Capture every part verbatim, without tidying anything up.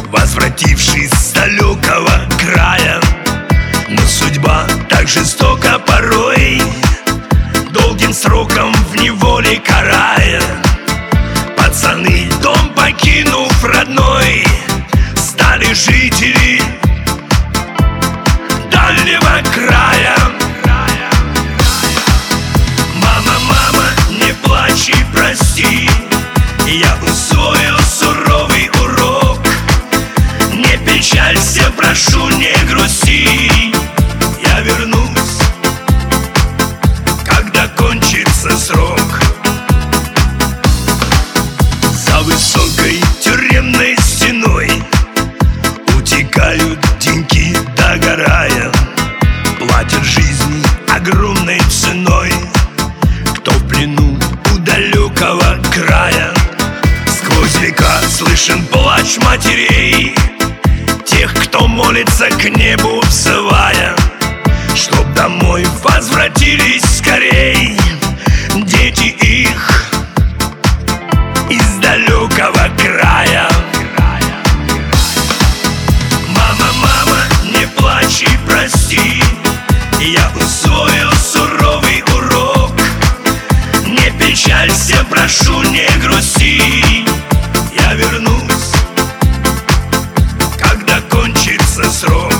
возвратившись с далекого края. Но судьба так жестока порой, долгим сроком в неволе карая. Пацаны, дом покинув родной, стали жители дальнего края. Мама, мама, не плачь и прости, я усвоил суровый урок. Не печалься, прошу, не грусти, я вернусь, когда кончится срок. За высокой тюремной стеной утекают деньки, догорая. Платят жизни огромной ценой кто в плену у далекого края. Сквозь века слышен плач матерей, тех, кто молится к небу взывая, чтоб домой возвратились скорей дети их из далекого края. Мама, мама, не плачь и прости, я усвоил суровый урок. Не печалься, прошу, не грусти, я вернусь, когда кончится срок.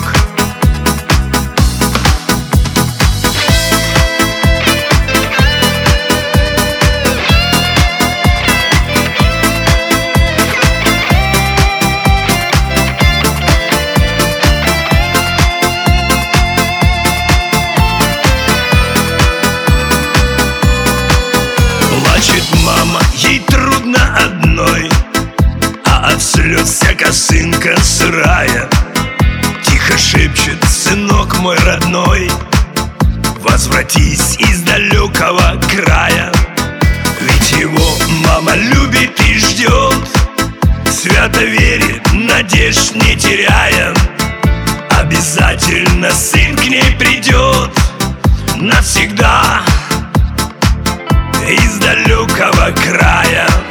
Плачет мама, ей трудно одной, а от слез вся косынка сырая. Тихо шепчет: сынок мой родной, возвратись из далекого края. Ведь его мама любит и ждет, свято верит, надежд не теряя. Обязательно сын к ней придет навсегда из далекого края.